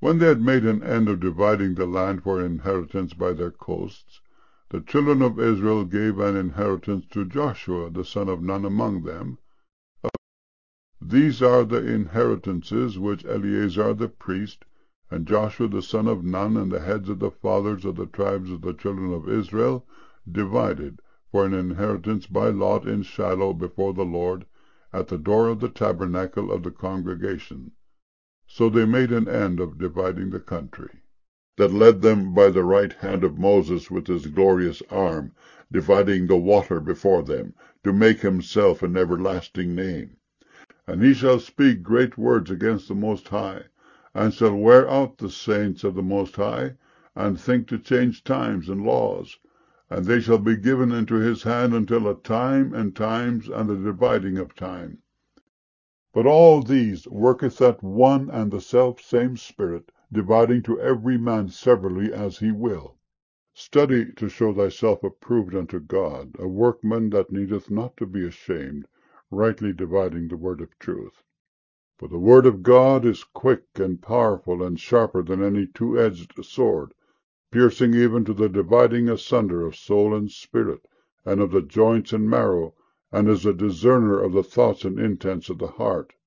When they had made an end of dividing the land for inheritance by their coasts, the children of Israel gave an inheritance to Joshua the son of Nun among them. These are the inheritances which Eleazar the priest, and Joshua the son of Nun, and the heads of the fathers of the tribes of the children of Israel, divided for an inheritance by lot in Shiloh before the Lord, at the door of the tabernacle of the congregation. So they made an end of dividing the country, that led them by the right hand of Moses with his glorious arm, dividing the water before them, to make himself an everlasting name. And he shall speak great words against the Most High, and shall wear out the saints of the Most High, and think to change times and laws. And they shall be given into his hand until a time and times and the dividing of time. But all these worketh that one and the selfsame Spirit, dividing to every man severally as he will. Study to show thyself approved unto God, a workman that needeth not to be ashamed, rightly dividing the word of truth. For the word of God is quick and powerful, and sharper than any two-edged sword, piercing even to the dividing asunder of soul and spirit, and of the joints and marrow, and is a discerner of the thoughts and intents of the heart.